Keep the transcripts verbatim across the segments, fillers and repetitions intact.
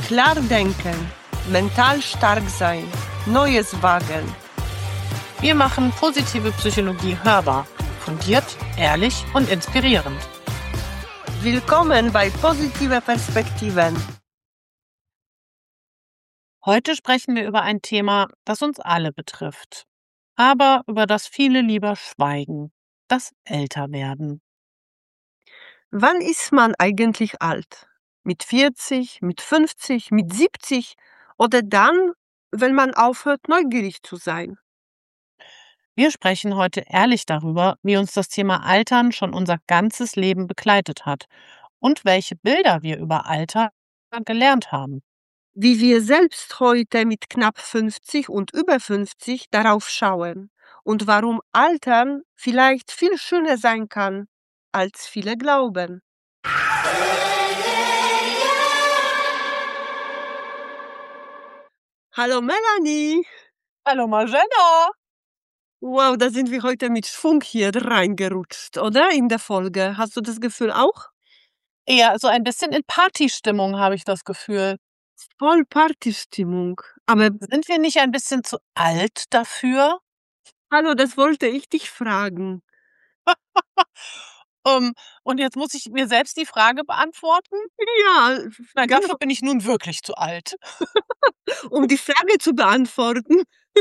Klar denken, mental stark sein, Neues wagen. Wir machen positive Psychologie hörbar, fundiert, ehrlich und inspirierend. Willkommen bei Positive Perspektiven. Heute sprechen wir über ein Thema, das uns alle betrifft, aber über das viele lieber schweigen: das Älterwerden. Wann ist man eigentlich alt? Mit vierzig, mit fünfzig, mit siebzig oder dann, wenn man aufhört, neugierig zu sein? Wir sprechen heute ehrlich darüber, wie uns das Thema Altern schon unser ganzes Leben begleitet hat und welche Bilder wir über Alter gelernt haben. Wie wir selbst heute mit knapp fünfzig und über fünfzig darauf schauen und warum Altern vielleicht viel schöner sein kann, als viele glauben. Hallo Melanie! Hallo Margena! Wow, da sind wir heute mit Schwung hier reingerutscht, oder? In der Folge. Hast du das Gefühl auch? Eher so ein bisschen in Partystimmung, habe ich das Gefühl. Voll Partystimmung. Aber Sind wir nicht ein bisschen zu alt dafür? hallo, das wollte ich dich fragen. Ähm, und jetzt muss ich mir selbst die Frage beantworten? Ja, Nein, genau, dafür bin ich nun wirklich zu alt. um die Frage zu beantworten.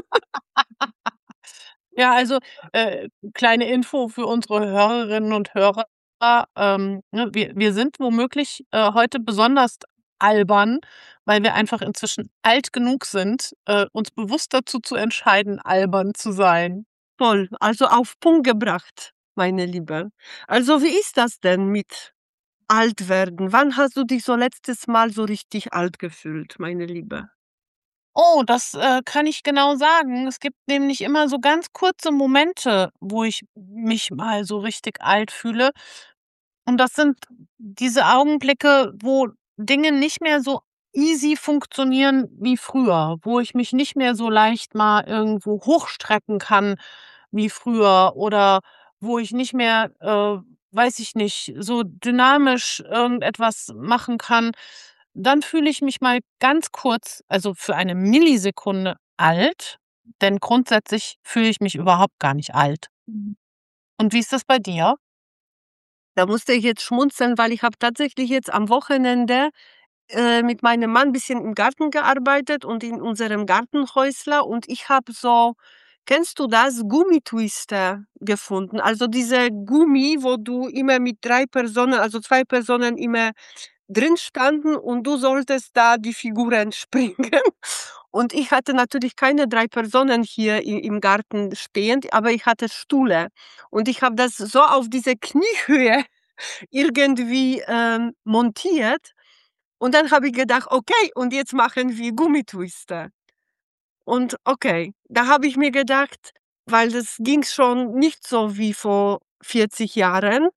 Ja, also, äh, kleine Info für unsere Hörerinnen und Hörer. Ähm, ne, wir wir sind womöglich, äh, heute besonders albern, weil wir einfach inzwischen alt genug sind, äh, uns bewusst dazu zu entscheiden, albern zu sein. Toll, also auf Punkt gebracht, meine Liebe. Also, wie ist das denn mit alt werden? Wann hast du dich so letztes Mal so richtig alt gefühlt, meine Liebe? Oh, das, äh, kann ich genau sagen. Es gibt nämlich immer so ganz kurze Momente, wo ich mich mal so richtig alt fühle. Und das sind diese Augenblicke, wo Dinge nicht mehr so easy funktionieren wie früher, wo ich mich nicht mehr so leicht mal irgendwo hochstrecken kann wie früher oder wo ich nicht mehr, äh, weiß ich nicht, so dynamisch irgendetwas machen kann. Dann fühle ich mich mal ganz kurz, also für eine Millisekunde alt, denn grundsätzlich fühle ich mich überhaupt gar nicht alt. Mhm. Und wie ist das bei dir? Da musste ich jetzt schmunzeln, weil ich habe tatsächlich jetzt am Wochenende äh, mit meinem Mann ein bisschen im Garten gearbeitet und in unserem Gartenhäusler und ich habe so, kennst du das, Gummitwister gefunden? Also diese Gummi, wo du immer mit drei Personen, also zwei Personen immer drin standen und du solltest da die Figuren springen. Und ich hatte natürlich keine drei Personen hier i im Garten stehend, aber ich hatte Stühle. Und ich habe das so auf diese Kniehöhe irgendwie, ähm, montiert. Und dann habe ich gedacht: „Okay, und jetzt machen wir Gummitwister." Und okay, da habe ich mir gedacht, weil das ging schon nicht so wie vor vierzig Jahren.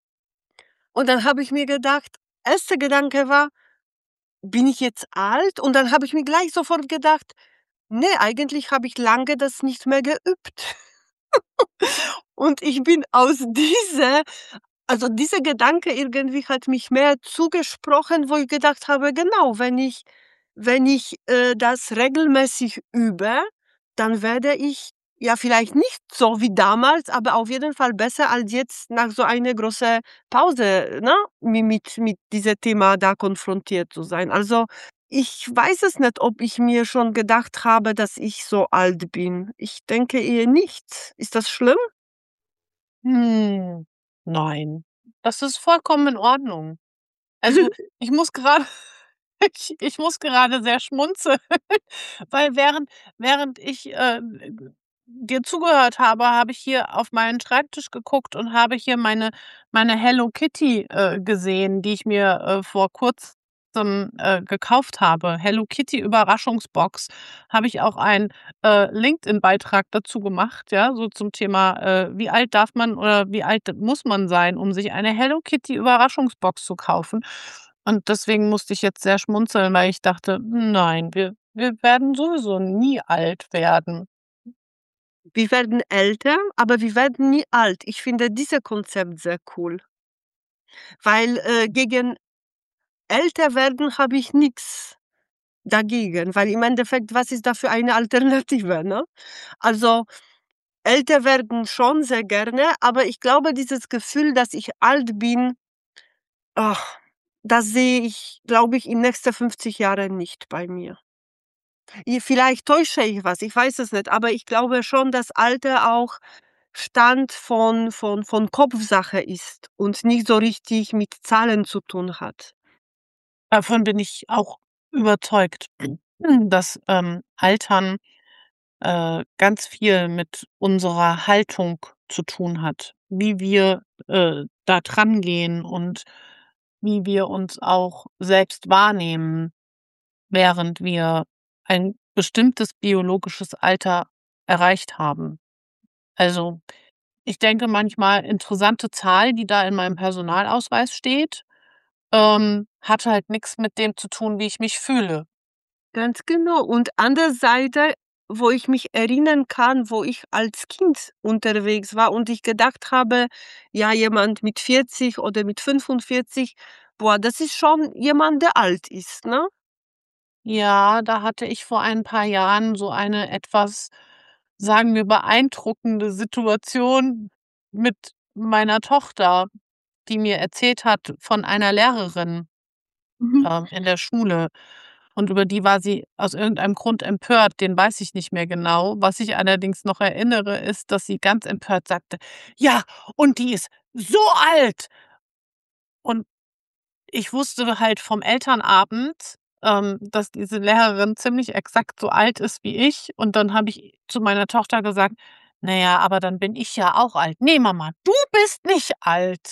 Und dann habe ich mir gedacht, erster Gedanke war: „Bin ich jetzt alt?" Und dann habe ich mir gleich sofort gedacht: „Ne, eigentlich habe ich lange das nicht mehr geübt." Und ich bin aus dieser also, dieser Gedanke irgendwie hat mich mehr zugesprochen, wo ich gedacht habe: „Genau, wenn ich wenn ich, äh, das regelmäßig übe, dann werde ich ja vielleicht nicht so wie damals, aber auf jeden Fall besser als jetzt nach so einer großen Pause, ne, mi mit mit diesem Thema da konfrontiert zu sein." Also, ich weiß es nicht, ob ich mir schon gedacht habe, dass ich so alt bin. Ich denke eher nicht. Ist das schlimm? Hm, nein, das ist vollkommen in Ordnung. Also, ich muss gerade, ich ich muss gerade sehr schmunzeln, weil während während ich, äh, dir zugehört habe, habe ich hier auf meinen Schreibtisch geguckt und habe hier meine meine Hello Kitty, äh, gesehen, die ich mir, äh, vor Kurzem, äh, gekauft habe. Hello Kitty Überraschungsbox. Habe ich auch einen, äh, LinkedIn-Beitrag dazu gemacht, ja, so zum Thema, äh, wie alt darf man oder wie alt muss man sein, um sich eine Hello Kitty Überraschungsbox zu kaufen? Und deswegen musste ich jetzt sehr schmunzeln, weil ich dachte: „Nein, wir wir werden sowieso nie alt werden." Wir werden älter, aber wir werden nie alt. Ich finde dieses Konzept sehr cool, weil, äh, gegen älter werden habe ich nix. dagegen, weil im Endeffekt, was ist da für eine Alternative, ne? Also, älter werden schon sehr gerne, aber ich glaube, dieses Gefühl, dass ich alt bin, ach, das sehe ich, glaube ich, in nächste fünfzig Jahren nicht bei mir. I vielleicht täusche ich was, ich weiß es nicht, aber ich glaube schon, dass Alter auch Stand von von von Kopfsache ist und nicht so richtig mit Zahlen zu tun hat. Davon bin ich auch überzeugt, dass, ähm, Altern, äh, ganz viel mit unserer Haltung zu tun hat, wie wir, äh, da drangehen und wie wir uns auch selbst wahrnehmen, während wir ein bestimmtes biologisches Alter erreicht haben. Also, ich denke manchmal, interessante Zahl, die da in meinem Personalausweis steht, ähm, hat halt nix mit dem zu tun, wie ich mich fühle. Ganz genau. Und an der Seite, wo ich mich erinnern kann, wo ich als Kind unterwegs war und ich gedacht habe, ja, jemand mit vierzig oder mit fünfundvierzig, boah, das ist schon jemand, der alt ist, ne? Ja, da hatte ich vor ein paar Jahren so eine etwas, sagen wir, beeindruckende Situation mit meiner Tochter, die mir erzählt hat von einer Lehrerin, Mhm. ähm, in der Schule. Und über die war sie aus irgendeinem Grund empört, den weiß ich nicht mehr genau. Was ich allerdings noch erinnere, ist, dass sie ganz empört sagte: „Ja, und die ist so alt!“ Und ich wusste halt vom Elternabend, ähm, dass diese Lehrerin ziemlich exakt so alt ist wie ich. Und dann habe ich zu meiner Tochter gesagt: „Na ja, aber dann bin ich ja auch alt.“ „Ne, Mama, du bist nicht alt.“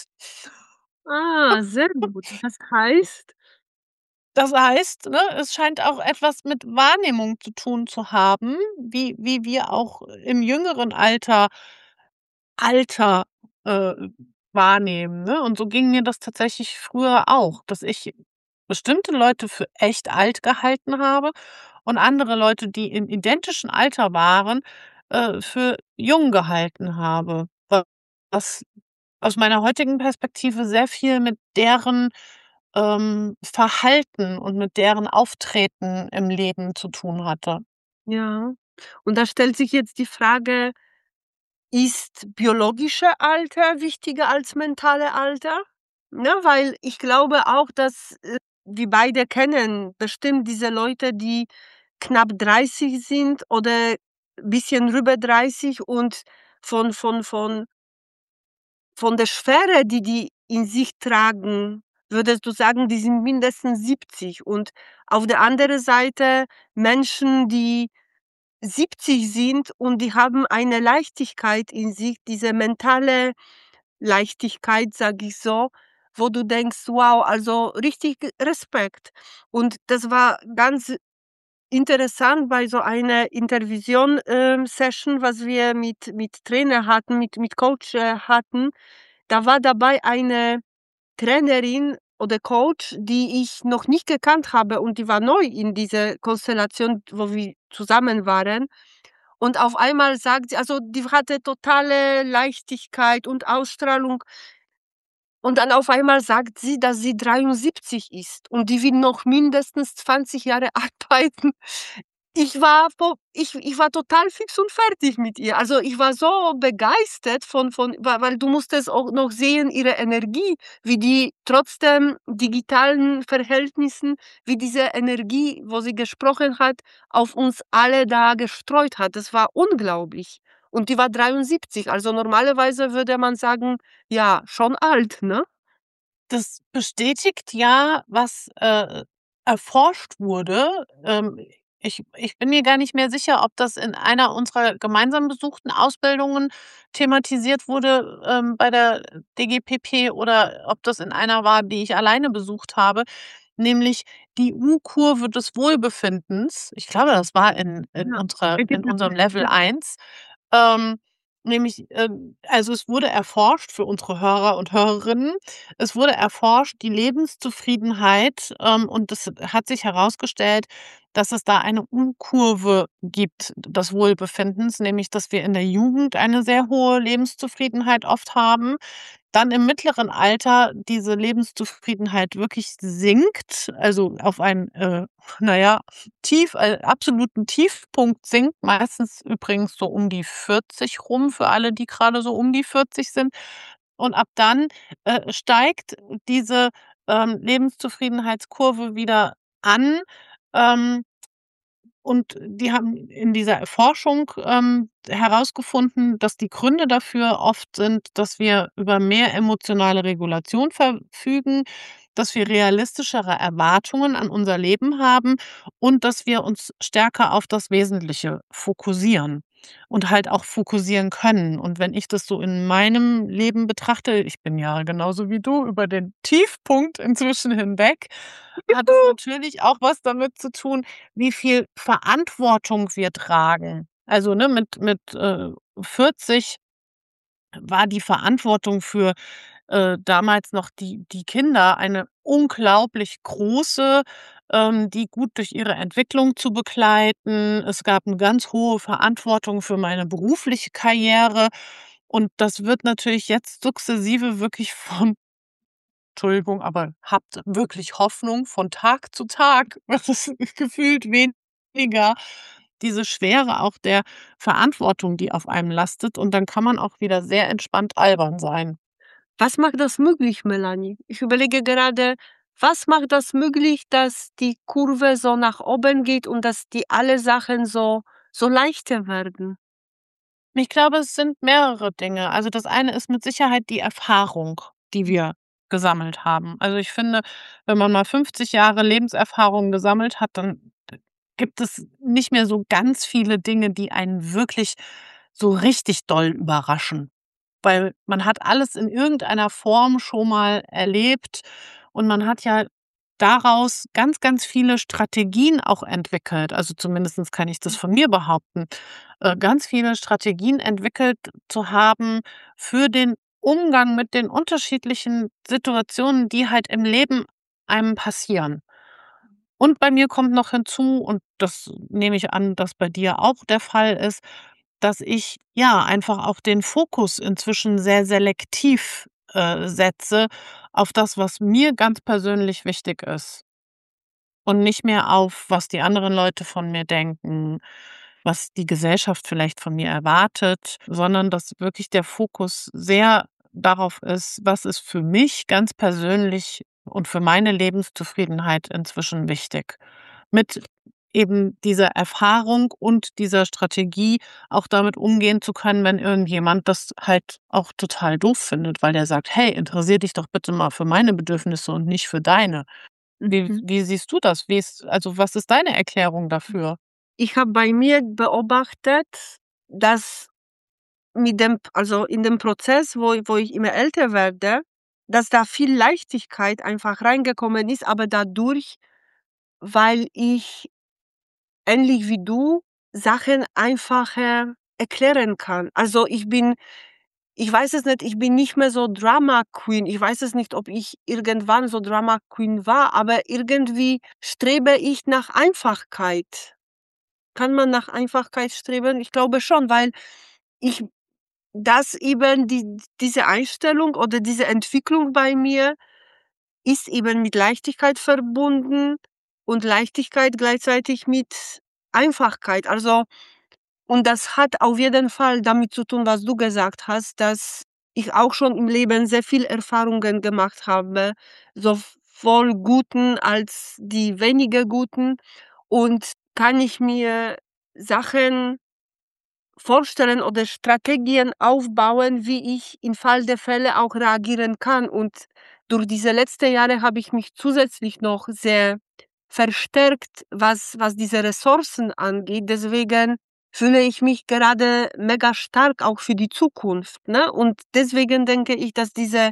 Ah, sehr gut. Das heißt Das heißt, ne, es scheint auch etwas mit Wahrnehmung zu tun zu haben, wie wie wir auch im jüngeren Alter Alter, äh, wahrnehmen, ne? Und so ging mir das tatsächlich früher auch, dass ich bestimmte Leute für echt alt gehalten habe und andere Leute, die im identischen Alter waren, äh, für jung gehalten habe, wa was aus meiner heutigen Perspektive sehr viel mit deren, ähm, Verhalten und mit deren Auftreten im Leben zu tun hatte. Ja. Und da stellt sich jetzt die Frage, ist biologische Alter wichtiger als mentale Alter? Ne, weil ich glaube auch, dass, äh, wir beide kennen bestimmt diese Leute, die knapp dreißig sind oder bisschen rüber dreißig und von von von von der Schwere, die die in sich tragen, würdest du sagen, die sind mindestens siebzig und auf der anderen Seite Menschen, die siebzig sind und die haben eine Leichtigkeit in sich, diese mentale Leichtigkeit, sage ich so, wo du denkst: „Wow, also richtig Respekt.“ Und das war ganz interessant bei so einer Intervision ähm, Session, was wir mit mit Trainer hatten, mit mit Coach, äh, hatten. Da war dabei eine Trainerin oder Coach, die ich noch nicht gekannt habe und die war neu in dieser Konstellation, wo wir zusammen waren. Und auf einmal sagt sie, also, die hatte totale Leichtigkeit und Ausstrahlung. Und dann auf einmal sagt sie, dass sie dreiundsiebzig ist und die will noch mindestens zwanzig Jahre arbeiten. Ich war vo ich ich war total fix und fertig mit ihr. Also, ich war so begeistert von von weil weil du musstest auch noch sehen, ihre Energie, wie die trotzdem digitalen Verhältnissen, wie diese Energie, wo sie gesprochen hat, auf uns alle da gestreut hat. Das war unglaublich. Und die war dreiundsiebzig. Also, normalerweise würde man sagen, ja, schon alt, ne? Das bestätigt ja, was, äh, erforscht wurde. Ähm, ich ich bin mir gar nicht mehr sicher, ob das in einer unserer gemeinsam besuchten Ausbildungen thematisiert wurde, ähm, bei der D G P P oder ob das in einer war, die ich alleine besucht habe, nämlich die U-Kurve des Wohlbefindens. Ich glaube, das war in in Ja, unserer in unserem Ägypten, Level ja. eins. Ähm, nämlich, ähm also, es wurde erforscht für unsere Hörer und Hörerinnen. Es wurde erforscht, die Lebenszufriedenheit, ähm, und das hat sich herausgestellt, dass es da eine U-Kurve gibt des Wohlbefindens, nämlich dass wir in der Jugend eine sehr hohe Lebenszufriedenheit oft haben, dann im mittleren Alter diese Lebenszufriedenheit wirklich sinkt, also auf einen, äh, na ja, tief äh, absoluten Tiefpunkt sinkt, meistens übrigens so um die vierzig rum für alle, die grade so um die vierzig sind. Und ab dann, äh, steigt diese, ähm, Lebenszufriedenheitskurve wieder an, ähm, und die haben in dieser Forschung, ähm, herausgefunden, dass die Gründe dafür oft sind, dass wir über mehr emotionale Regulation verfügen, dass wir realistischere Erwartungen an unser Leben haben und dass wir uns stärker auf das Wesentliche fokussieren und halt auch fokussieren können. Und wenn ich das so in meinem Leben betrachte, ich bin ja genauso wie du über den Tiefpunkt inzwischen hinweg, hat es Juhu. natürlich auch was damit zu tun, wie viel Verantwortung wir tragen. Also, ne, mit mit, äh, vierzig war die Verantwortung für, äh, damals noch die die Kinder eine unglaublich große, ähm, die gut durch ihre Entwicklung zu begleiten. Es gab 'ne ganz hohe Verantwortung für meine berufliche Karriere und das wird natürlich jetzt sukzessive wirklich von Entschuldigung, aber habt wirklich Hoffnung, von Tag zu Tag wird es gefühlt weniger, diese Schwere auch der Verantwortung, die auf einem lastet und dann kann man auch wieder sehr entspannt albern sein. Was macht das möglich, Melanie? Ich überlege gerade, was macht das möglich, dass die Kurve so nach oben geht und dass die alle Sachen so so leichter werden? Ich glaube, es sind mehrere Dinge. Also, das eine ist mit Sicherheit die Erfahrung, die wir gesammelt haben. Also, ich finde, wenn man mal fünfzig Jahre Lebenserfahrung gesammelt hat, dann d gibt es nicht mehr so ganz viele Dinge, die einen wirklich so richtig doll überraschen. Weil man hat alles in irgendeiner Form schon mal erlebt und man hat ja daraus ganz, ganz viele Strategien auch entwickelt. Also, zumindestens kann ich das von mir behaupten, äh, ganz viele Strategien entwickelt zu haben für den Umgang mit den unterschiedlichen Situationen, die halt im Leben einem passieren. Und bei mir kommt noch hinzu, und das nehme ich an, dass bei dir auch der Fall ist, dass ich, ja, einfach auch den Fokus inzwischen sehr selektiv, äh, setze auf das, was mir ganz persönlich wichtig ist. Und nicht mehr auf, was die anderen Leute von mir denken, was die Gesellschaft vielleicht von mir erwartet, sondern dass wirklich der Fokus sehr darauf ist, was ist für mich ganz persönlich und für meine Lebenszufriedenheit inzwischen wichtig. Mit eben dieser Erfahrung und dieser Strategie, auch damit umgehen zu können, wenn irgendjemand das halt auch total doof findet, weil der sagt: „Hey, interessier dich doch bitte mal für meine Bedürfnisse und nicht für deine.“ Wie Mhm. wie siehst du das? Wie ist also, was ist deine Erklärung dafür? Ich habe bei mir beobachtet, dass mit dem also, in dem Prozess, wo wo ich immer älter werde, dass da viel Leichtigkeit einfach reingekommen ist, aber dadurch, weil ich ähnlich wie du Sachen einfacher erklären kann. Also, ich bin ich weiß es nicht, ich bin nicht mehr so Drama Queen. Ich weiß es nicht, ob ich irgendwann so Drama Queen war, aber irgendwie strebe ich nach Einfachkeit. Kann man nach Einfachkeit streben? Ich glaube schon, weil ich das eben die diese Einstellung oder diese Entwicklung bei mir ist eben mit Leichtigkeit verbunden und Leichtigkeit gleichzeitig mit Einfachkeit. Also und das hat auf jeden Fall damit zu tun, was du gesagt hast, dass ich auch schon im Leben sehr viel Erfahrungen gemacht habe, sowohl guten als die weniger guten. Und kann ich mir Sachen vorstellen oder Strategien aufbauen, wie ich im Fall der Fälle auch reagieren kann. Und durch diese letzten Jahre habe ich mich zusätzlich noch sehr verstärkt, was was diese Ressourcen angeht. Deswegen fühle ich mich gerade mega stark auch für die Zukunft, ne? Und deswegen denke ich, dass diese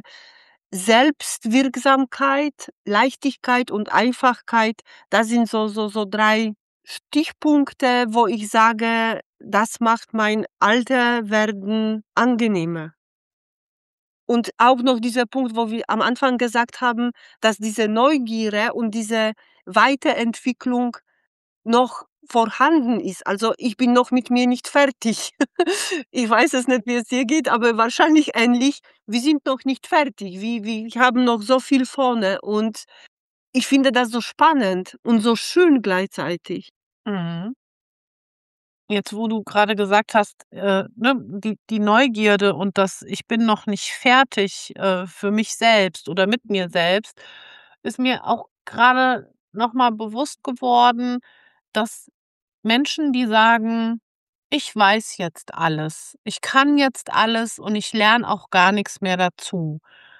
Selbstwirksamkeit, Leichtigkeit und Einfachkeit, das sind so so so drei Stichpunkte, wo ich sage, das macht mein Älterwerden angenehmer. Und auch noch dieser Punkt, wo wir am Anfang gesagt haben, dass diese Neugierde und diese Weiterentwicklung noch vorhanden ist. Also, ich bin noch mit mir nicht fertig. Ich weiß es nicht, wie es dir geht, aber wahrscheinlich ähnlich. Wir sind noch nicht fertig. Wir wir haben noch so viel vorne und ich finde das so spannend und so schön gleichzeitig. Mhm. Jetzt, wo du gerade gesagt hast, äh, ne, die die Neugierde und das „Ich bin noch nicht fertig“, äh, für mich selbst oder mit mir selbst, ist mir auch gerade noch mal bewusst geworden, dass Menschen, die sagen: „Ich weiß jetzt alles. Ich kann jetzt alles und ich lerne auch gar nichts mehr dazu“,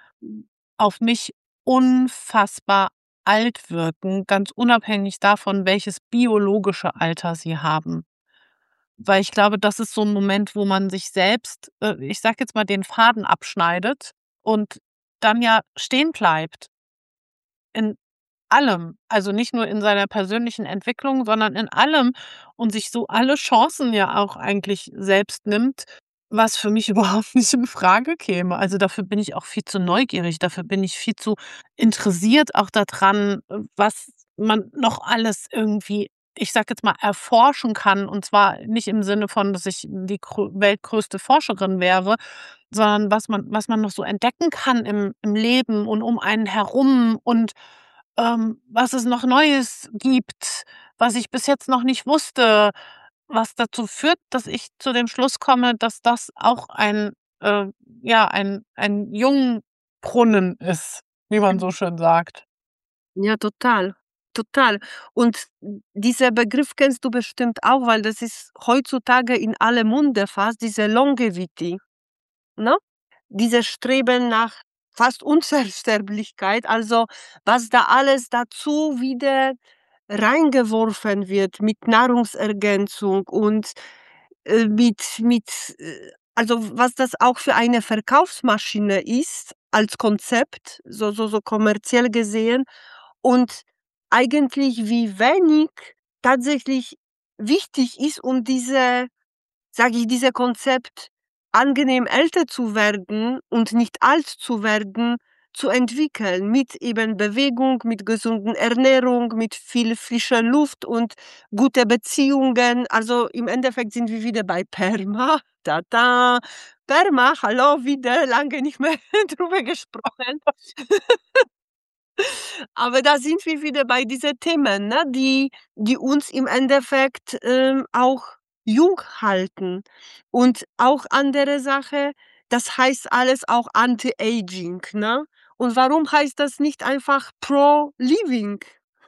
auf mich unfassbar alt wirken, ganz unabhängig davon, welches biologische Alter sie haben. Weil ich glaube, das ist so 'n Moment, wo man sich selbst, äh, ich sage jetzt mal, den Faden abschneidet und dann ja stehen bleibt in allem. Also, nicht nur in seiner persönlichen Entwicklung, sondern in allem und sich so alle Chancen ja auch eigentlich selbst nimmt, was für mich überhaupt nicht in Frage käme. Also, dafür bin ich auch viel zu neugierig, dafür bin ich viel zu interessiert auch da dran, äh, was man noch alles irgendwie, ich sage jetzt mal, erforschen kann. Und zwar nicht im Sinne von, dass ich die grö weltgrößte Forscherin wäre, sondern was man was man noch so entdecken kann im im Leben und um einen herum und, ähm, was es noch Neues gibt, was ich bis jetzt noch nicht wusste, was dazu führt, dass ich zu dem Schluss komme, dass das auch ein, äh ja, ein ein Jungbrunnen ist, wie man so schön sagt. Ja, total, total. Und dieser Begriff kennst du bestimmt auch, weil das ist heutzutage in aller Munde fast, diese Longevity, ne? Dieses Streben nach fast Unsterblichkeit, also was da alles dazu wieder reingeworfen wird mit Nahrungsergänzung und, äh, mit mit äh, also was das auch für eine Verkaufsmaschine ist als Konzept, so so so kommerziell gesehen und eigentlich wie wenig tatsächlich wichtig ist, um diese sage ich, diese Konzept, angenehm älter zu werden und nicht alt zu werden, zu entwickeln mit eben Bewegung, mit gesunden Ernährung, mit viel frischer Luft und gute Beziehungen. Also, im Endeffekt sind wir wieder bei PERMA. Tada. PERMA, hallo, wieder lange nicht mehr drüber gesprochen. Aber da sind wir wieder bei diese Themen, ne, die die uns im Endeffekt, ähm, auch jung halten. Und auch andere Sache, das heißt alles auch Anti-Aging, ne? Und warum heißt das nicht einfach Pro-Living?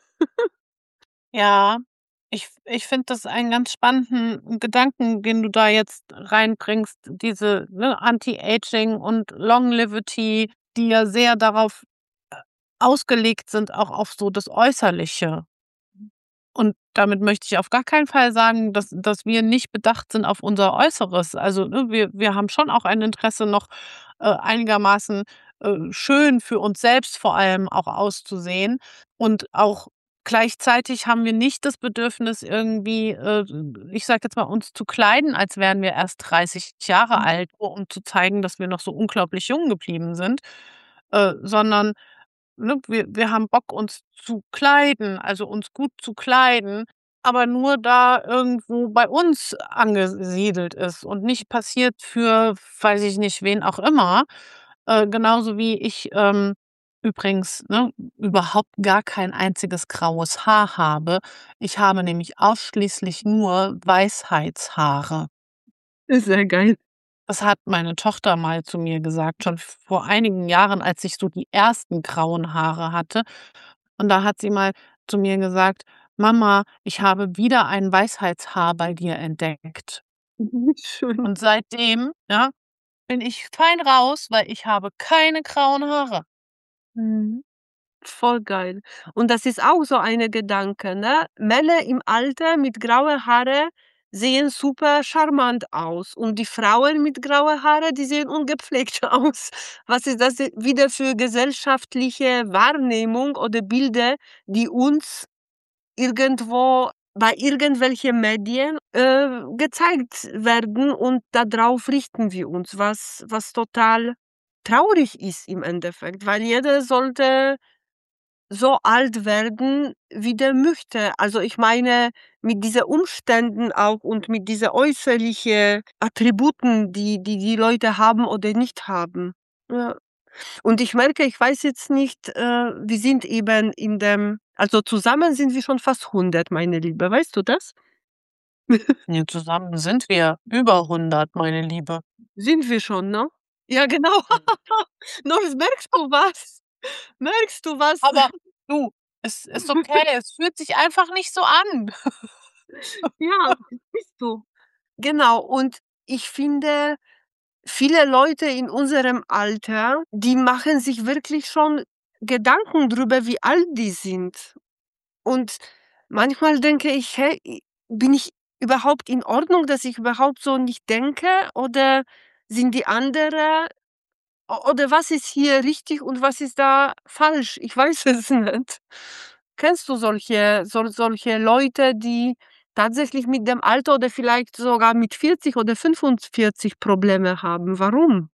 Ja, ich f ich finde das einen ganz spannenden Gedanken, den du da jetzt reinbringst, diese, ne, Anti-Aging und Longevity, die ja sehr darauf, äh, ausgelegt sind, auch auf so das Äußerliche. Und damit möchte ich auf gar keinen Fall sagen, dass dass wir nicht bedacht sind auf unser Äußeres. Also, ne, wir wir haben schon auch ein Interesse, noch, äh, einigermaßen, äh, schön für uns selbst vor allem auch auszusehen. Und auch gleichzeitig haben wir nicht das Bedürfnis irgendwie, äh, ich sage jetzt mal, uns zu kleiden, als wären wir erst dreißig Jahre Mhm. alt, nur um zu zeigen, dass wir noch so unglaublich jung geblieben sind, äh, sondern, ne, wir wir haben Bock, uns zu kleiden, also uns gut zu kleiden, aber nur da irgendwo bei uns angesiedelt ist und nicht passiert für, weiß ich nicht, wen auch immer. Äh, genauso wie ich, ähm, übrigens, ne, überhaupt gar kein einziges graues Haar habe. Ich habe nämlich ausschließlich nur Weisheitshaare. Sehr geil. Das hat meine Tochter mal zu mir gesagt, schon vor einigen Jahren, als ich so die ersten grauen Haare hatte. Und da hat sie mal zu mir gesagt: „Mama, ich habe wieder ein Weisheitshaar bei dir entdeckt.“ Mhm, schön. Und seitdem, ja, bin ich fein raus, weil ich habe keine grauen Haare. Mhm. Voll geil. Und das ist auch so eine Gedanke, ne? Männer im Alter mit graue Haare sehen super charmant aus und die Frauen mit graue Haare, die sehen ungepflegt aus. Was ist das wieder für gesellschaftliche Wahrnehmung oder Bilder, die uns irgendwo bei irgendwelchen Medien, äh, gezeigt werden und darauf richten wir uns, was was total traurig ist im Endeffekt, weil jeder sollte so alt werden, wie der möchte. Also, ich meine, mit diesen Umständen auch und mit diese äußerliche Attributen, die die die Leute haben oder nicht haben. Ja. Und ich merke, ich weiß jetzt nicht, äh, wir sind eben in dem also, zusammen sind wir schon fast hundert, meine Liebe, weißt du das? Ne, zusammen sind wir über hundert, meine Liebe. Sind wir schon, ne? Ja, genau. Mhm. No, merkst du was? Merkst du was? Aber du, es ist okay, es fühlt sich einfach nicht so an. Ja, siehst du. Genau, und ich finde, viele Leute in unserem Alter, die machen sich wirklich schon Gedanken drüber, wie alt die sind. Und manchmal denke ich: „Hey, i bin ich überhaupt in Ordnung, dass ich überhaupt so nicht denke oder sind die andere o oder was ist hier richtig und was ist da falsch?“ Ich weiß es nicht. Kennst du solche sol solche Leute, die tatsächlich mit dem Alter oder vielleicht sogar mit vierzig oder fünfundvierzig Probleme haben? Warum?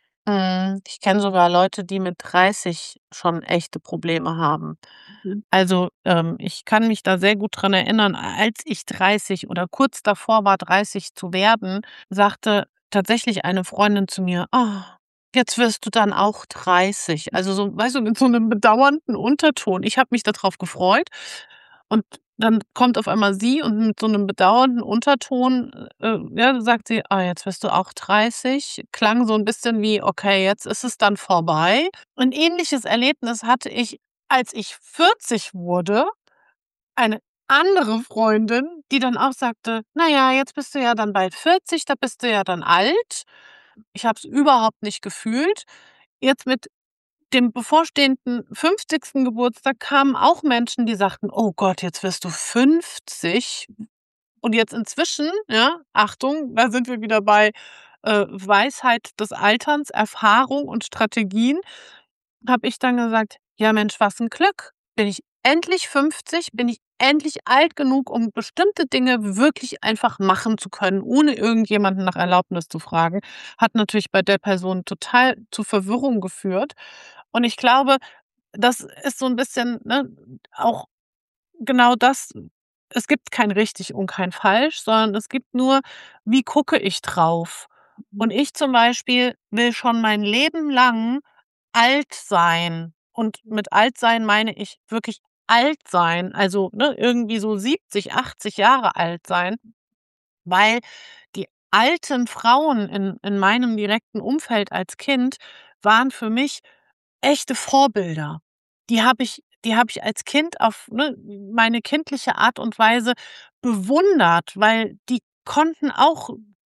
Mhm. Ich kenne sogar Leute, die mit dreißig schon echte Probleme haben. Mhm. Also, ähm, ich kann mich da sehr gut dran erinnern, a als ich dreißig oder kurz davor war, dreißig zu werden, sagte tatsächlich eine Freundin zu mir: „Oh, jetzt wirst du dann auch dreißig.“ Also, so weißt du, mit so 'nem bedauernden Unterton. Ich habe mich da drauf gefreut und dann kommt auf einmal sie und mit so 'nem bedauernden Unterton, äh, ja, sagt sie: „Ah, jetzt wirst du auch dreißig.“ Klang so 'n bisschen wie: „Okay, jetzt ist es dann vorbei.“ 'N ähnliches Erlebnis hatte ich, als ich vierzig wurde, eine andere Freundin, die dann auch sagte: „Na ja, jetzt bist du ja dann bald vierzig, da bist du ja dann alt.“ Ich habe es überhaupt nicht gefühlt. Jetzt mit dem bevorstehenden fünfzigsten Geburtstag kamen auch Menschen, die sagten: „Oh Gott, jetzt wirst du fünfzig.“ Und jetzt inzwischen, ja, Achtung, da sind wir wieder bei, äh, Weisheit des Alterns, Erfahrung und Strategien, habe ich dann gesagt: „Ja Mensch, was 'n Glück. Bin ich endlich fünfzig, bin ich endlich alt genug, um bestimmte Dinge wirklich einfach machen zu können, ohne irgendjemanden nach Erlaubnis zu fragen.“ Hat natürlich bei der Person total zu Verwirrung geführt. Und ich glaube, das ist so 'n bisschen, ne, auch genau das. Es gibt kein richtig und kein falsch, sondern es gibt nur: Wie gucke ich drauf? Mhm. Und ich zum Beispiel will schon mein Leben lang alt sein. Und mit alt sein meine ich wirklich alt sein, also, ne, irgendwie so siebzig, achtzig Jahre alt sein, weil die alten Frauen in in meinem direkten Umfeld als Kind waren für mich echte Vorbilder. Die habe ich die habe ich als Kind auf, ne, meine kindliche Art und Weise bewundert, weil die konnten auch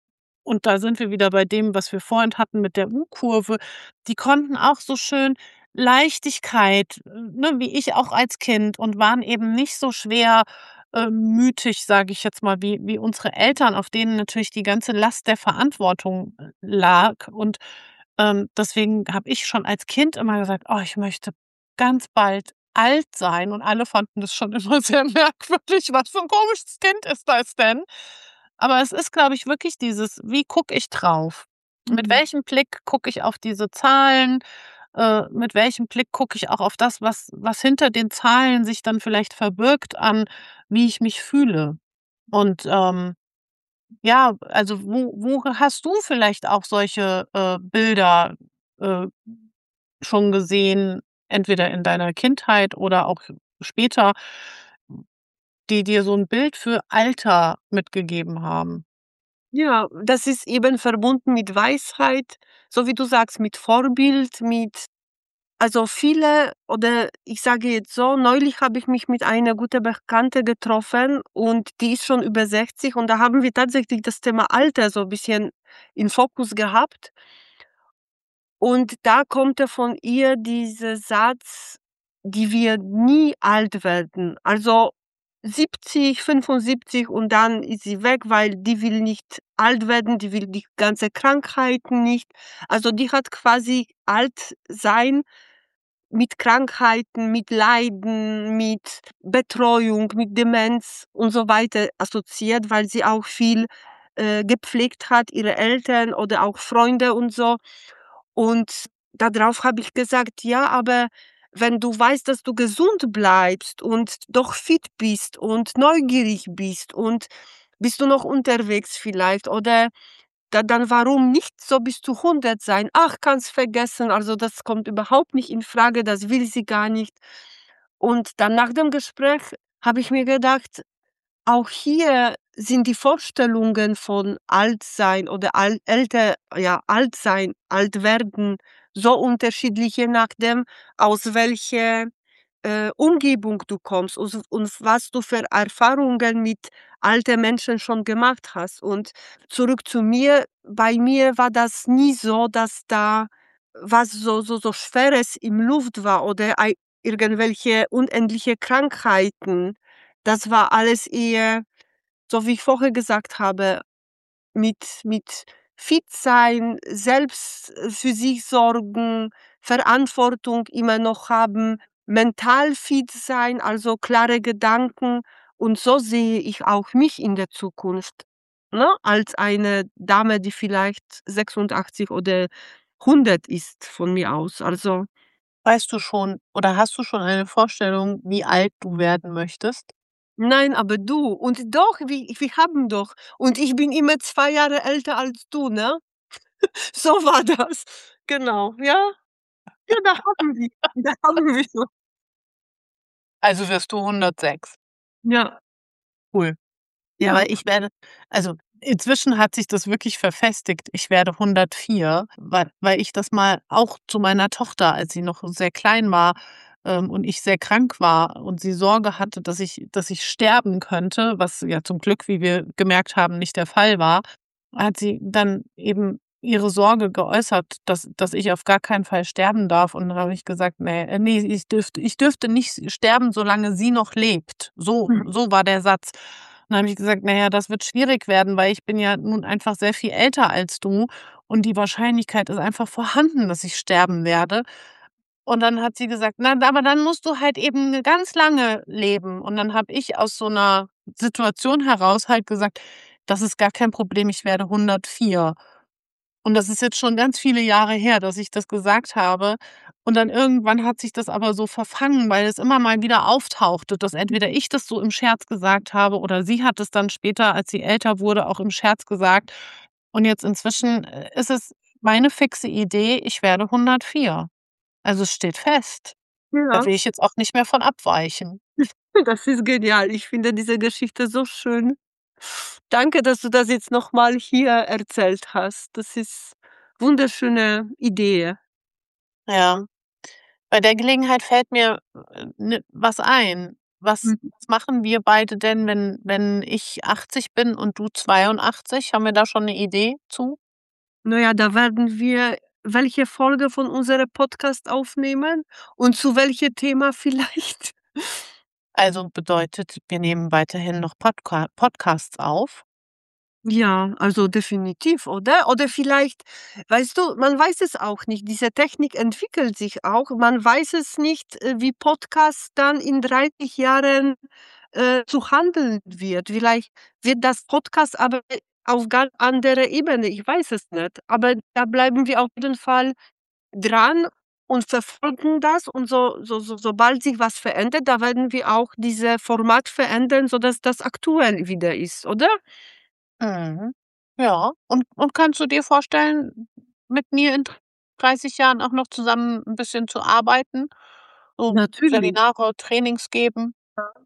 und da sind wir wieder bei dem, was wir vorhin hatten mit der U-Kurve, die konnten auch so schön Leichtigkeit, äh, ne, wie ich auch als Kind und waren eben nicht so schwer, äh, mütig, sage ich jetzt mal, wie wie unsere Eltern, auf denen natürlich die ganze Last der Verantwortung, äh, lag. Und, ähm, deswegen habe ich schon als Kind immer gesagt: „Oh, ich möchte ganz bald alt sein.“ Und alle fanden das schon immer sehr merkwürdig. „Was für 'n komisches Kind ist das denn?“ Aber es ist, glaube ich, wirklich dieses: Wie gucke ich drauf? Mit Mhm. welchem Blick gucke ich auf diese Zahlen? Äh, mit welchem Blick gucke ich auch auf das, was was hinter den Zahlen sich dann vielleicht verbirgt an, wie ich mich fühle? Und, ähm, ja, also, wo wo hast du vielleicht auch solche, äh, Bilder, äh, schon gesehen, entweder in deiner Kindheit oder auch später, die dir so 'n Bild für Alter mitgegeben haben? Ja, das ist eben verbunden mit Weisheit, so wie du sagst, mit Vorbild, mit also, viele oder ich sage jetzt so, neulich habe ich mich mit einer gute Bekannte getroffen und die ist schon über sechzig und da haben wir tatsächlich das Thema Alter so 'n bisschen in Fokus gehabt. Und da kommt ja von ihr dieser Satz: „Die wird nie alt werden.“ Also, siebzig, fünfundsiebzig und dann ist sie weg, weil die will nicht alt werden, die will die ganze Krankheiten nicht. Also, die hat quasi alt sein mit Krankheiten, mit Leiden, mit Betreuung, mit Demenz und so weiter assoziiert, weil sie auch viel, äh, gepflegt hat, ihre Eltern oder auch Freunde und so. Und da drauf habe ich gesagt: „Ja, aber wenn du weißt, dass du gesund bleibst und doch fit bist und neugierig bist und bist du noch unterwegs vielleicht oder da dann warum nicht so bis zu hundert sein? Ach, kannst vergessen, also das kommt überhaupt nicht in Frage, das will sie gar nicht. Und dann nach dem Gespräch habe ich mir gedacht, auch hier sind die Vorstellungen von Altsein oder al älter ja, alt sein, alt werden so unterschiedlich, je nachdem, aus welcher, äh, Umgebung du kommst us und was du für Erfahrungen mit alten Menschen schon gemacht hast. Und zurück zu mir, bei mir war das nie so, dass da was so so so Schweres im Luft war oder ei irgendwelche unendliche Krankheiten. Das war alles eher, so wie ich vorher gesagt habe, mit mit fit sein, selbst, äh, für sich sorgen, Verantwortung immer noch haben, mental fit sein, also klare Gedanken. Und so sehe ich auch mich in der Zukunft, ne, als eine Dame, die vielleicht sechsundachtzig oder hundert ist von mir aus. Also Weißt du schon oder hast du schon eine Vorstellung, wie alt du werden möchtest? nein, aber du und doch, wir wir haben doch und ich bin immer zwei Jahre älter als du, ne? So war das. Genau, ja. Ja, da haben wir da haben wir so. Also wirst du hundertsechs. Ja, Cool. Ja, ja. weil ich werde also, inzwischen hat sich das wirklich verfestigt. Ich werde hundertvier, weil weil ich das mal auch zu meiner Tochter, als sie noch sehr klein war, ähm, und ich sehr krank war und sie Sorge hatte, dass ich dass ich sterben könnte, was ja zum Glück, wie wir gemerkt haben, nicht der Fall war, hat sie dann eben ihre Sorge geäußert, dass dass ich auf gar keinen Fall sterben darf. Und dann habe ich gesagt: „Ne, äh, ne, ich dürfte ich dürfte nicht sterben, solange sie noch lebt.“ So Mhm. so war der Satz. Dann habe ich gesagt: „Na ja, das wird schwierig werden, weil ich bin ja nun einfach sehr viel älter als du und die Wahrscheinlichkeit ist einfach vorhanden, dass ich sterben werde.“ Und dann hat sie gesagt: „Na, aber dann musst du halt eben ganz lange leben.“ Und dann habe ich aus so 'ner Situation heraus halt gesagt: „Das ist gar kein Problem, ich werde hundertvier.“ Und das ist jetzt schon ganz viele Jahre her, dass ich das gesagt habe. Und dann irgendwann hat sich das aber so verfangen, weil es immer mal wieder auftauchte, dass entweder ich das so im Scherz gesagt habe oder sie hat es dann später, als sie älter wurde, auch im Scherz gesagt. Und jetzt inzwischen, äh, ist es meine fixe Idee, ich werde hundertvier. Also, es steht fest. Da Ja, will ich jetzt auch nicht mehr von abweichen. das ist genial. Ich finde diese Geschichte so schön. Danke, dass du das jetzt noch mal hier erzählt hast. Das ist wunderschöne Idee. Ja. Bei der Gelegenheit fällt mir, äh, ne was ein. Was Mhm. was machen wir beide denn, wenn wenn ich achtzig bin und du zweiundachtzig? Haben wir da schon 'ne Idee zu? Na ja, da werden wir welche Folge von unserem Podcast aufnehmen und zu welchem Thema vielleicht? Also, bedeutet, wir nehmen weiterhin noch Podca Podcasts auf? Ja, also definitiv, oder? Oder vielleicht, weißt du, man weiß es auch nicht. Diese Technik entwickelt sich auch. Man weiß es nicht, äh, wie Podcast dann in dreißig Jahren, äh, zu handeln wird. Vielleicht wird das Podcast aber auf ganz anderer Ebene, ich weiß es nicht. Aber da bleiben wir auf jeden Fall dran und verfolgen das und so so so sobald sich was verändert, da werden wir auch diese Format verändern, sodass das aktuell wieder ist, oder? Mhm. Ja. Und und kannst du dir vorstellen, mit mir in dreißig Jahren auch noch zusammen 'n bisschen zu arbeiten? So Natürlich. Seminare, Trainings geben?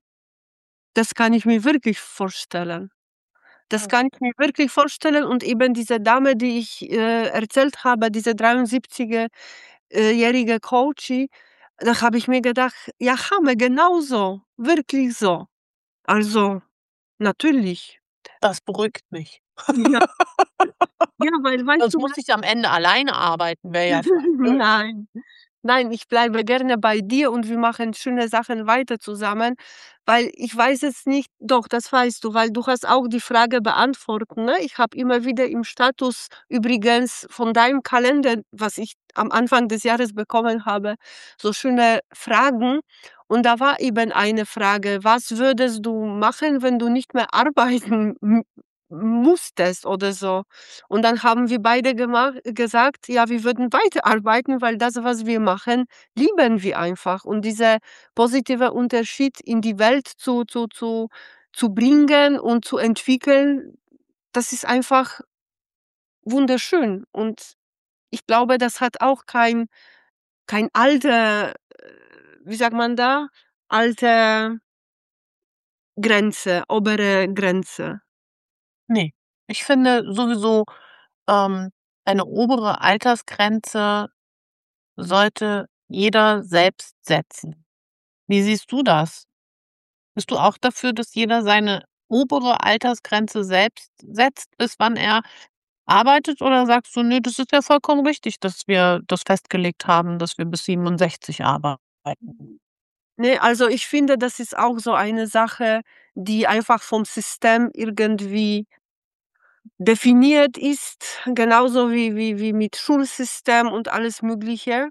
Das kann ich mir wirklich vorstellen. Das Mhm. kann ich mir wirklich vorstellen und eben diese Dame, die ich, äh, erzählt habe, diese dreiundsiebziger äh, jährige Coachie, da habe ich mir gedacht: „Ja, Hammer, genau so, wirklich so.“ Also, natürlich. Das beruhigt mich. Ja, ja, weil weißt Sonst du muss was? ich am Ende alleine arbeiten, wäre ja blöd. Nein. Nein, ich bleibe gerne bei dir und wir machen schöne Sachen weiter zusammen, weil ich weiß es nicht doch, das weißt du, weil du hast auch die Frage beantwortet, ne? Ich habe immer wieder im Status übrigens von deinem Kalender, was ich am Anfang des Jahres bekommen habe, so schöne Fragen und da war eben eine Frage: „Was würdest du machen, wenn du nicht mehr arbeiten m musstest oder so. Und dann haben wir beide gemach gesagt: „Ja, wir würden weiterarbeiten, weil das, was wir machen, lieben wir einfach.“ Und dieser positive Unterschied in die Welt zu zu zu zu bringen und zu entwickeln, das ist einfach wunderschön. Und ich glaube, das hat auch kein kein Alter, äh, wie sagt man da? Alte Grenze, obere Grenze. Ne, ich finde sowieso, ähm, eine obere Altersgrenze sollte jeder selbst setzen. Wie siehst du das? Bist du auch dafür, dass jeder seine obere Altersgrenze selbst setzt, bis wann er arbeitet, oder sagst du: „Ne, das ist ja vollkommen richtig, dass wir das festgelegt haben, dass wir bis siebenundsechzig arbeiten?“ Ne, also ich finde, das ist auch so eine Sache, die einfach vom System irgendwie definiert ist, genauso wie wie wie mit Schulsystem und alles Mögliche.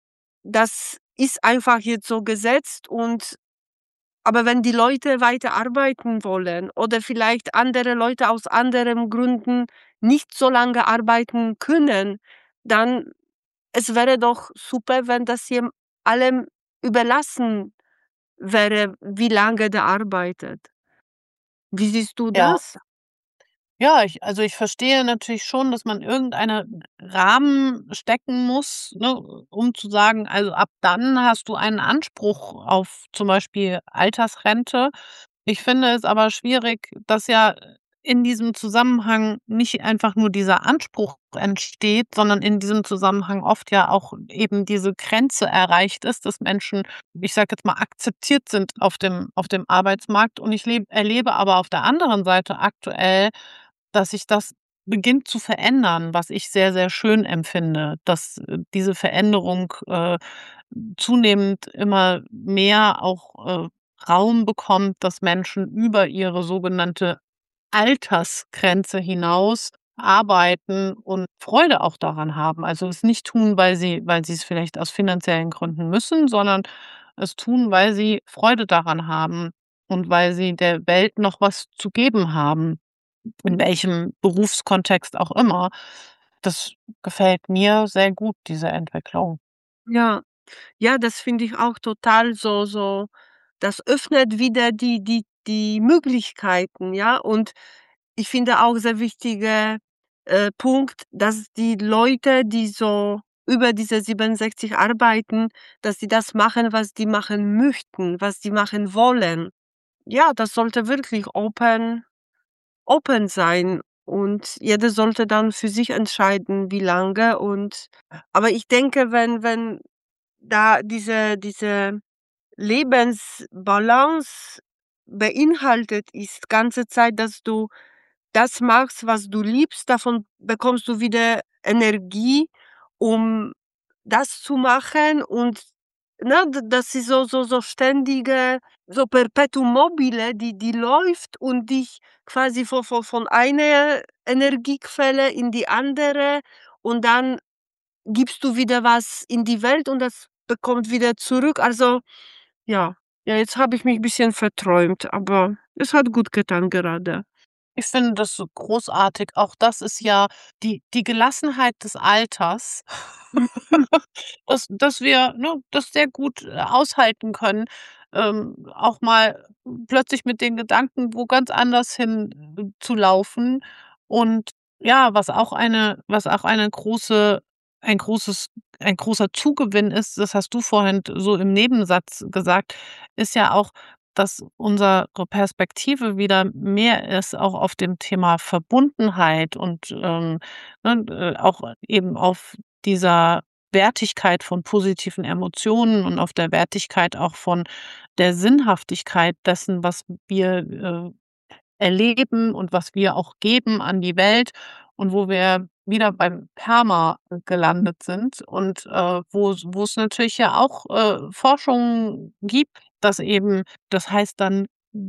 Das ist einfach jetzt so gesetzt und aber wenn die Leute weiter arbeiten wollen oder vielleicht andere Leute aus anderen Gründen nicht so lange arbeiten können, dann es wäre doch super, wenn das jem allem überlassen wäre, wie lange der arbeitet. Wie siehst du Ja. das? Ja, ich also, ich verstehe natürlich schon, dass man irgendeinen Rahmen stecken muss, ne, um zu sagen, also, ab dann hast du einen Anspruch auf zum Beispiel Altersrente. Ich finde es aber schwierig, dass ja in diesem Zusammenhang nicht einfach nur dieser Anspruch entsteht, sondern in diesem Zusammenhang oft ja auch eben diese Grenze erreicht ist, dass Menschen, ich sage jetzt mal, akzeptiert sind auf dem auf dem Arbeitsmarkt. Und ich lebe erlebe aber auf der anderen Seite aktuell, dass sich das beginnt zu verändern, was ich sehr, sehr schön empfinde, dass, äh, diese Veränderung, äh, zunehmend immer mehr auch, äh, Raum bekommt, dass Menschen über ihre sogenannte Altersgrenze hinaus arbeiten und Freude auch daran haben. Also, es nicht tun, weil sie weil sie es vielleicht aus finanziellen Gründen müssen, sondern es tun, weil sie Freude daran haben und weil sie der Welt noch was zu geben haben, in welchem Berufskontext auch immer. Das gefällt mir sehr gut, diese Entwicklung. Ja, ja, das finde ich auch total so so das öffnet wieder die die die Möglichkeiten, ja? Und ich finde auch sehr wichtiger, äh, Punkt, dass die Leute, die so über diese siebenundsechzig arbeiten, dass sie das machen, was die machen möchten, was die machen wollen. Ja, das sollte wirklich open open sein und jeder sollte dann für sich entscheiden, wie lange und aber ich denke, wenn wenn da diese diese Lebensbalance beinhaltet ist, ganze Zeit, dass du das machst, was du liebst, davon bekommst du wieder Energie, um das zu machen und, ne, d das ist so so so ständige so Perpetuum mobile, die die läuft und dich quasi vo vo von einer Energiequelle in die andere und dann gibst du wieder was in die Welt und das bekommt wieder zurück. Also, ja. Ja, jetzt habe ich mich bisschen verträumt, aber es hat gut getan gerade. Ich finde das so großartig. Auch das ist ja die die Gelassenheit des Alters, Mhm. dass dass wir, ne, das sehr gut, äh, aushalten können, ähm, auch mal plötzlich mit den Gedanken wo ganz anders hin äh, zu laufen. Und ja, was auch eine was auch eine große ein großes ein großer Zugewinn ist, das hast du vorhin so im Nebensatz gesagt, ist ja auch, dass unsere Perspektive wieder mehr ist auch auf dem Thema Verbundenheit und, ähm, ne, äh, auch eben auf dieser Wertigkeit von positiven Emotionen und auf der Wertigkeit auch von der Sinnhaftigkeit dessen, was wir, äh, erleben und was wir auch geben an die Welt und wo wir wieder beim PERMA gelandet sind und, äh, wo's wo's natürlich ja auch, äh, Forschung gibt, dass eben das heißt dann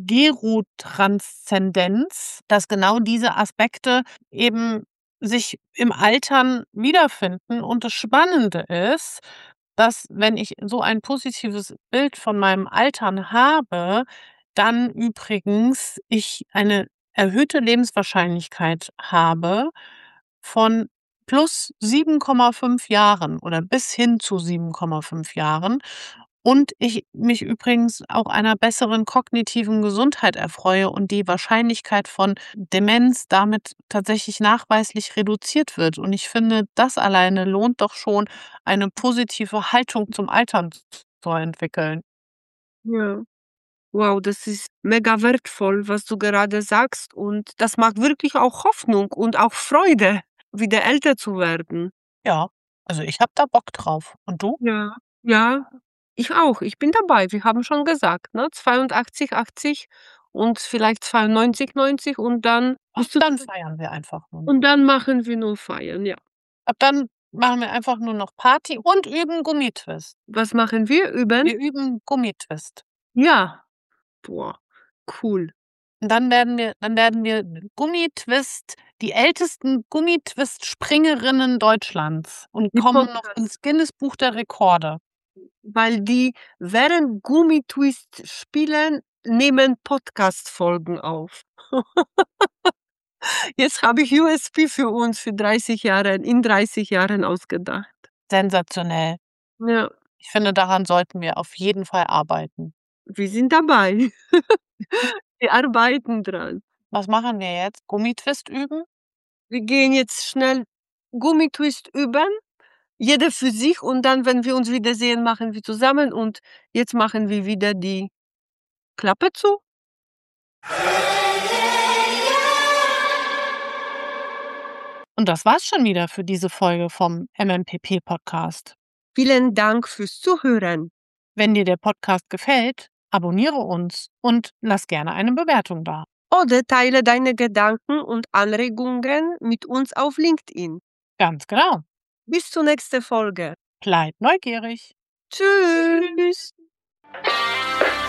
Gerotranszendenz, dass genau diese Aspekte eben sich im Altern wiederfinden. Und das Spannende ist, dass, wenn ich so ein positives Bild von meinem Altern habe, dann übrigens ich eine erhöhte Lebenswahrscheinlichkeit habe von plus sieben Komma fünf Jahren oder bis hin zu sieben Komma fünf Jahren und ich mich übrigens auch einer besseren kognitiven Gesundheit erfreue und die Wahrscheinlichkeit von Demenz damit tatsächlich nachweislich reduziert wird. Und ich finde, das alleine lohnt doch schon, eine positive Haltung zum Altern zu entwickeln. Ja. Wow, das ist mega wertvoll, was du gerade sagst und das macht wirklich auch Hoffnung und auch Freude, wieder älter zu werden. Ja, also ich habe da Bock drauf. Und du? Ja. Ja, ich auch. Ich bin dabei. Wir haben schon gesagt, ne, zweiundachtzig, achtzig und vielleicht zweiundneunzig, neunzig und dann Ach, bist du dann feiern wir einfach nur. und dann machen wir nur feiern, ja. Ab dann machen wir einfach nur noch Party und üben Gummitwist. Was machen wir? Üben? Wir üben Gummitwist. Ja. Boah, cool. Und dann werden wir dann werden wir Gummitwist die ältesten Gummitwist-Springerinnen Deutschlands und Die kommen noch Podcast, ins Guinness-Buch der Rekorde. weil die während Gummitwist spielen, nehmen Podcast-Folgen auf. Jetzt habe ich U S P für uns für dreißig Jahre in dreißig Jahren ausgedacht. Sensationell. Ja, Ich finde, daran sollten wir auf jeden Fall arbeiten. wir sind dabei. Wir arbeiten dran. Was machen wir jetzt? Gummitwist üben? Wir gehen jetzt schnell Gummitwist üben, jeder für sich und dann, wenn wir uns wiedersehen, machen wir zusammen und jetzt machen wir wieder die Klappe zu. Und das war's schon wieder für diese Folge vom M M P P-Podcast. Vielen Dank fürs Zuhören. Wenn dir der Podcast gefällt, abonniere uns und lass gerne eine Bewertung da. Oder teile deine Gedanken und Anregungen mit uns auf LinkedIn. Ganz genau. Bis zur nächsten Folge. Bleib neugierig. Tschüss.